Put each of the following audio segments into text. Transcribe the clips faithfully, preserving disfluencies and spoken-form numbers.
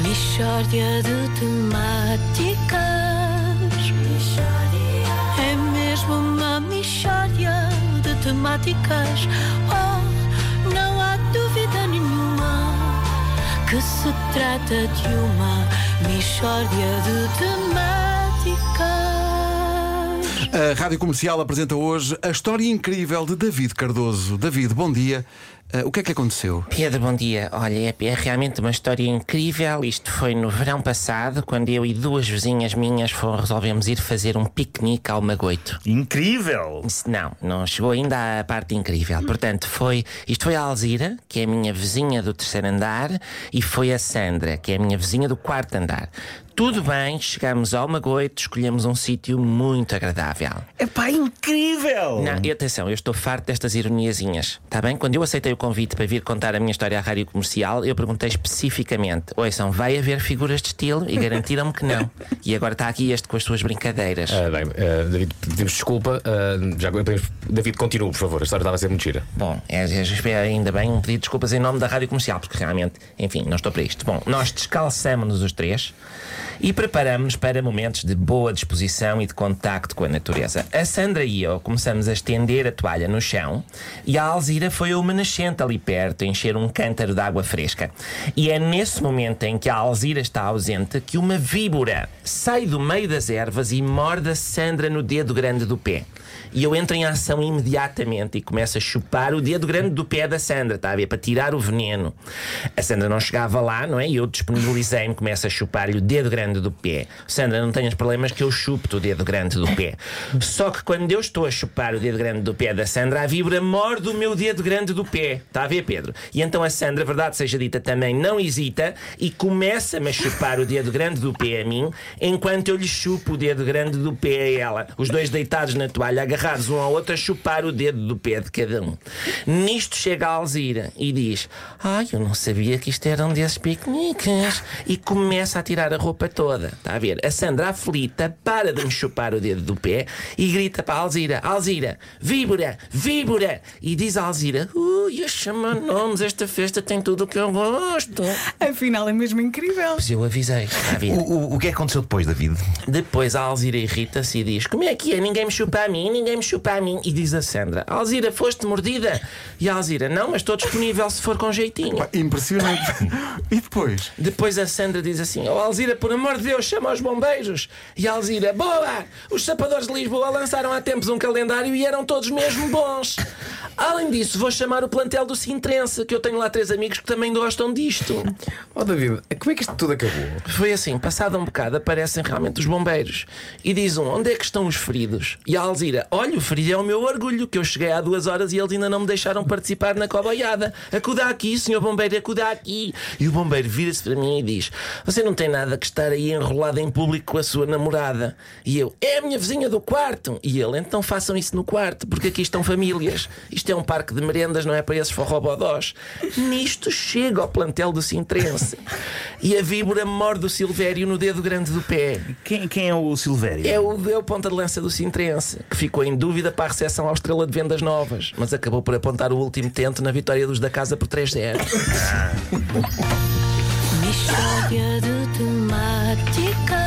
Mixórdia de temáticas. É mesmo uma mixórdia de temáticas. Oh, não há dúvida nenhuma que se trata de uma mixórdia de temáticas. A Rádio Comercial apresenta hoje a história incrível de David Cardoso. David, bom dia. Uh, o que é que aconteceu? Pedro, bom dia. Olha, é, é realmente uma história incrível. Isto foi no verão passado, quando eu e duas vizinhas minhas fomos, resolvemos ir fazer um piquenique ao Magoito. Incrível! Não, não chegou ainda à parte incrível. Portanto, foi, isto foi a Alzira, que é a minha vizinha do terceiro andar, e foi a Sandra, que é a minha vizinha do quarto andar. Tudo bem, chegámos ao Magoito, escolhemos um sítio muito agradável. Epá, incrível! Não, e atenção, eu estou farto destas ironiazinhas, está bem? Quando eu aceitei o convite para vir contar a minha história à Rádio Comercial, eu perguntei especificamente: ouçam, vai haver figuras de estilo? E garantiram-me que não. E agora está aqui este com as suas brincadeiras. Uh, bem, uh, David, pedimos desculpa. Uh, já, David, continua, por favor. A história estava a ser muito gira. Bom, é, é, ainda bem um pedido de desculpas em nome da Rádio Comercial, porque realmente, enfim, não estou para isto. Bom, nós descalçamos-nos os três e preparamos-nos para momentos de boa disposição e de contacto com a natureza. A Sandra e eu começamos a estender a toalha no chão e a Alzira foi a uma nascente ali perto, a encher um cântaro de água fresca. E é nesse momento em que a Alzira está ausente que uma víbora sai do meio das ervas e morde a Sandra no dedo grande do pé. E eu entro em ação imediatamente e começo a chupar o dedo grande do pé da Sandra, está a ver? Para tirar o veneno. A Sandra não chegava lá, não é? E eu disponibilizei-me, começo a chupar-lhe o dedo grande do pé. Sandra, não tenhas problemas que eu chupo-te o dedo grande do pé. Só que quando eu estou a chupar o dedo grande do pé da Sandra, a víbora morde o meu dedo grande do pé. Está a ver, Pedro? E então a Sandra, verdade seja dita, também não hesita e começa-me a chupar o dedo grande do pé a mim, enquanto eu lhe chupo o dedo grande do pé a ela. Os dois deitados na toalha, agarrados um ao outro, a chupar o dedo do pé de cada um. Nisto chega a Alzira e diz: ai, eu não sabia que isto era um desses piqueniques. E começa a tirar a roupa toda. Está a ver? A Sandra, aflita, para de me chupar o dedo do pé e grita para a Alzira: Alzira, víbora, víbora! E diz a Alzira: ui, a chamar nomes, esta festa tem tudo o que eu gosto. Afinal é mesmo incrível. Pois eu avisei. Está a ver? O, o, o que é que aconteceu depois, David? Depois a Alzira irrita-se e diz: como é que é? Ninguém me chupa a mim, ninguém me chupa a mim. E diz a Sandra: Alzira, foste mordida? E a Alzira: não, mas estou disponível se for com jeitinho. Pá, impressionante. E depois? Depois a Sandra diz assim: oh Alzira, por amor de Deus, chama os bombeiros. E a Alzira: boa! Os sapadores de Lisboa lançaram há tempos um calendário e eram todos mesmo bons. Além disso, vou chamar o plantel do Sintrense, que eu tenho lá três amigos que também gostam disto. Oh, David, como é que isto tudo acabou? Foi assim, passado um bocado aparecem realmente os bombeiros e diz um: onde é que estão os feridos? E a Alzira: olha, o ferido é o meu orgulho, que eu cheguei há duas horas e eles ainda não me deixaram participar na coboiada. Acuda aqui, senhor bombeiro, acuda aqui. E o bombeiro vira-se para mim e diz: você não tem nada que estar aí enrolado em público com a sua namorada. E eu: é a minha vizinha do quarto. E ele: então façam isso no quarto, porque aqui estão famílias. Isto é um parque de merendas, não é para esses forrobodós. Nisto chega ao plantel do Sintrense e a víbora morde o Silvério no dedo grande do pé. Quem, quem é o Silvério? É o, é o ponta de lança do Sintrense, que ficou em dúvida para a recepção ao Estrela de Vendas Novas, mas acabou por apontar o último tento na vitória dos da casa por três a zero. Mixórdia de temáticas.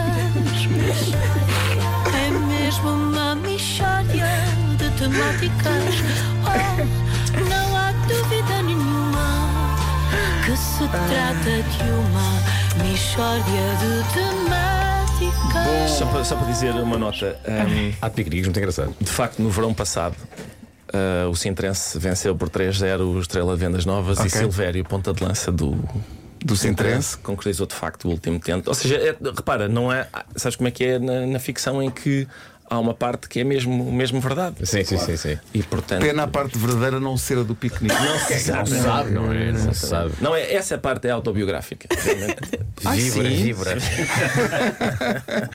É mesmo uma mixórdia de temáticas. Oh, não há dúvida nenhuma que se trata de uma mixórdia de temáticas. Só para, só para dizer uma nota, um, Há piqueniques, muito engraçado. de facto, no verão passado, uh, o Sintrense venceu por três a zero o Estrela de Vendas Novas. Ok. E Silvério, ponta de lança do, Do Sintrense. concretizou de facto o último tento. Ou seja, é, repara, não é. Sabes como é que é na, na ficção em que há uma parte que é mesmo, mesmo verdade. Sim, sim, sim, sim. E portanto. Pena a parte verdadeira não ser a do piquenique. Não se sabe, Não sabe, não é? Não se sabe. Não é, essa parte é autobiográfica. Vibra, sim? vibra.